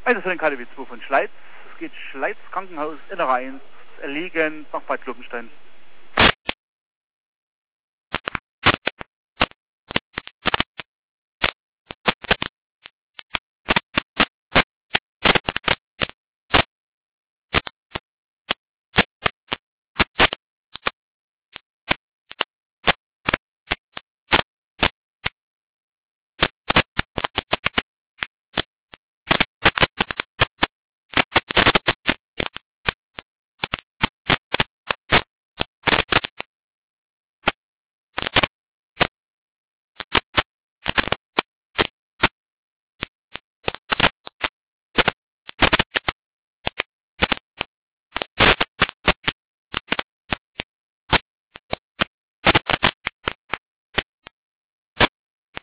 Also für den KDW 2 von Schleiz. Es geht Schleiz Krankenhaus, Innere 1, Erlegen nach Bad Globenstein.